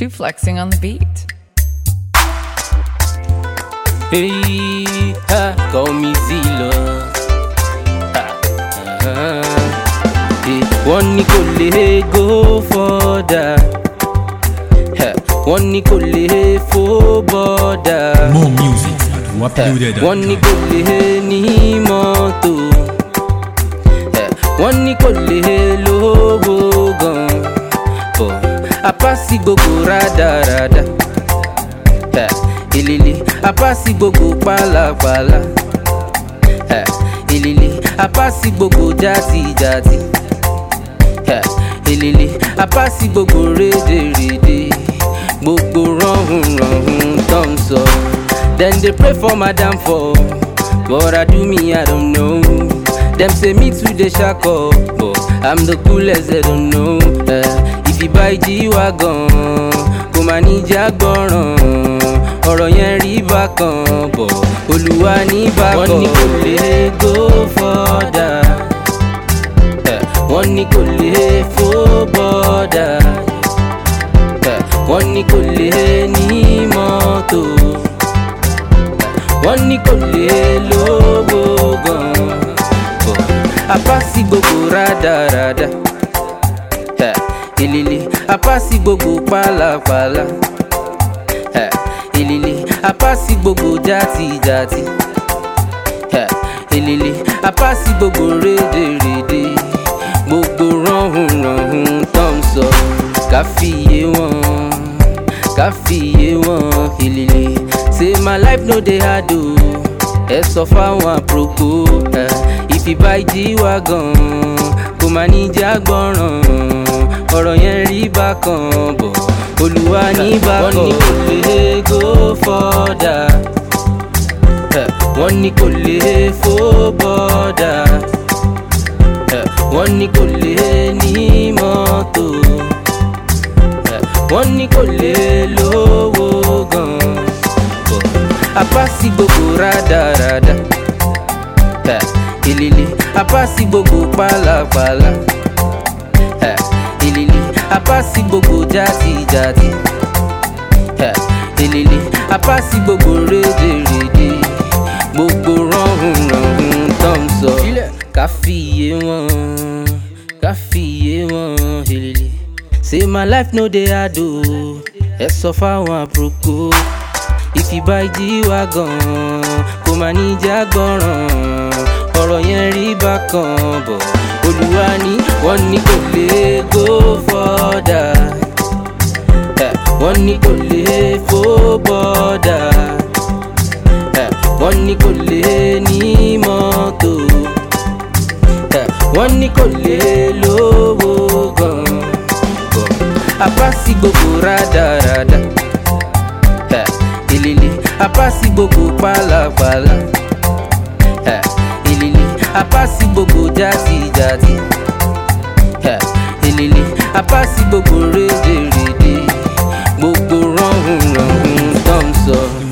Two flexing on the beat. Hey, call me Zilo. One ní kò lè go further. One ní kò lè fò border. More music at waploaded.com. One ní kò lè ní mọ́tò. One ní kò lè lówó gan. Apasi gbogbo rádaràda. Ilili apasi gbogbo pálapàla. Ilili apasi gbogbo játijàti. Ilili apasi gbogbo rédèrèdè. Gbogbo rọ̀hùn tán sọ. Then they pray for my downfall, but I do me I don't know. Them say me too dey shack up, but I'm the coolest they don't know. If you buy G-Wagon, kò má ní jágbọ́ràn. Ọ̀rọ̀ yẹn rí bákan bọ̀, Olúwa ní bákan. Wọ́n ní kò lè go further. Wọ́n ní kò lè fò border. Wọ́n ní kò lè ní mọ́tò. Wọ́n ní kò lè lówó gan. Apasi gbogbo rádaràda. Ilili apasi gbogbo pálapàla. Ilili apasi gbogbo játijàti. Ilili apasi gbogbo rédèrèdè. Gbogbo rọ̀hùn tán sọ. Káfíyé wọn. Ilili say my life no dey hard o. Ẹ sọ fáwọn àpòkò. If you buy G-Wagon, kò má ní jágbọ́ràn. Ọ̀rọ̀ yẹn rí bákan bọ̀, Olúwa ní bákan. Wọ́n ní kò lè go further. Wọ́n ní kò lè fò border. Wọ́n ní kò lè ní mọ́tò. Wọ́n ní kò lè lówó gan. Apasi gbogbo rádaràda. Ilili apasi gbogbo pálapàla. Ilili apasi gbogbo játijàti. Ilili apasi gbogbo rédèrèdè. Gbogbo rọ̀hùn tán sọ. Káfíyé wọn. Ilili say my life no dey hard o. Ẹ sọ fáwọn àpòkò. If you buy G-Wagon, kò má ní jágbọ́ràn. Ọ̀rọ̀ yẹn rí bákan bọ̀, Olúwa ní. Wọ́n ní kò lè go further. Wọ́n ní kò lè fò border. Wọ́n ní kò lè ní mọ́tò. Wọ́n ní kò lè lówó gan. Apasi gbogbo rádaràda. Ilili apasi gbogbo pálapàla. Ilili apasi gbogbo játijàti. Ilili apasi gbogbo rédèrèdè. Gbogbo rọ̀hùn tán sọ.